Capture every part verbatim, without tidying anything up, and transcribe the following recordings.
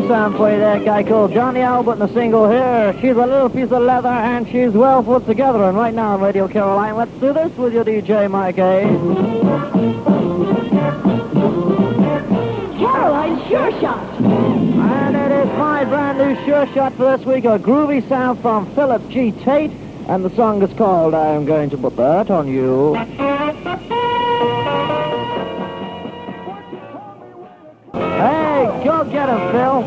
new sound for you there, a guy called Johnny Albert in a single here. She's a little piece of leather and she's well put together. And right now on Radio Caroline, let's do this with your D J, Mike A. Caroline Sure Shot. And it is my brand new Sure Shot for this week, a groovy sound from Philip G. Tate. And the song is called I'm Going to Put That on You. Hey, go get him, Phil.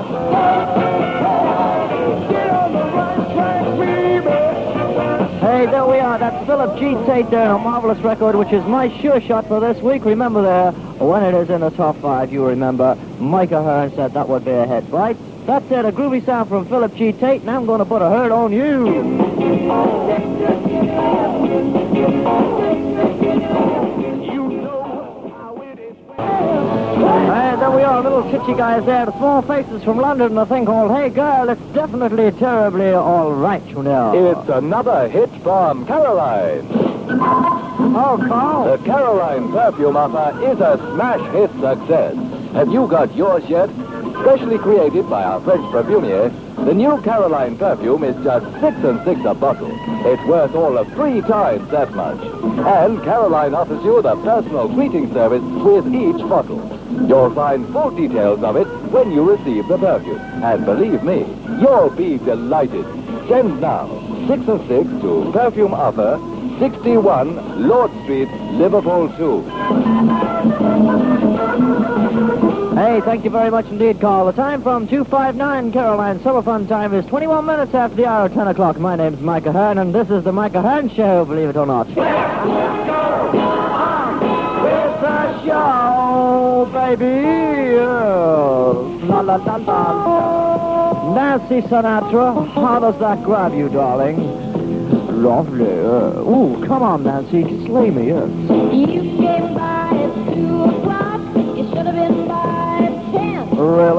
Hey, there we are. That's Philip G. Tate there, a marvelous record, which is my Sure Shot for this week. Remember there, when it is in the top five, you remember Mike Ahern said that would be a hit, right? That's it, a groovy sound from Philip G. Tate, and I'm going to put a hurt on you. And there we are, little chitchy guys there, the small faces from London, and a thing called Hey Girl, it's definitely terribly all right, you know. It's another hit from Caroline. Oh, Carl. The Caroline perfume offer is a smash hit success. Have you got yours yet? Specially created by our French perfumier, the new Caroline perfume is just six and six a bottle. It's worth all of three times that much. And Caroline offers you the personal greeting service with each bottle. You'll find full details of it when you receive the perfume. And believe me, you'll be delighted. Send now, six and six to Perfume Offer, sixty-one Lord Street, Liverpool two. Hey, thank you very much indeed, Carl. The time from two five nine Caroline Summer Fun time is twenty-one minutes after the hour of ten o'clock. My name's Mike Ahern, and this is the Mike Ahern Show, believe it or not. It's a show, baby. La la la la. Nancy Sinatra, how does that grab you, darling? Lovely. Uh, ooh, come on, Nancy, slay me. Yes. You came by at two o'clock. You should have been by at ten. Really?